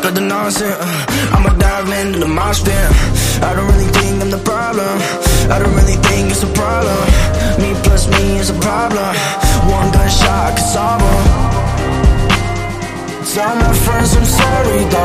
cut the nonsense. I'ma dive into the mosh pit. I don't really think I'm the problem. I don't really think it's a problem. Me plus me is a problem. One gunshot could solve 'em. Tell my friends I'm sorry, dog.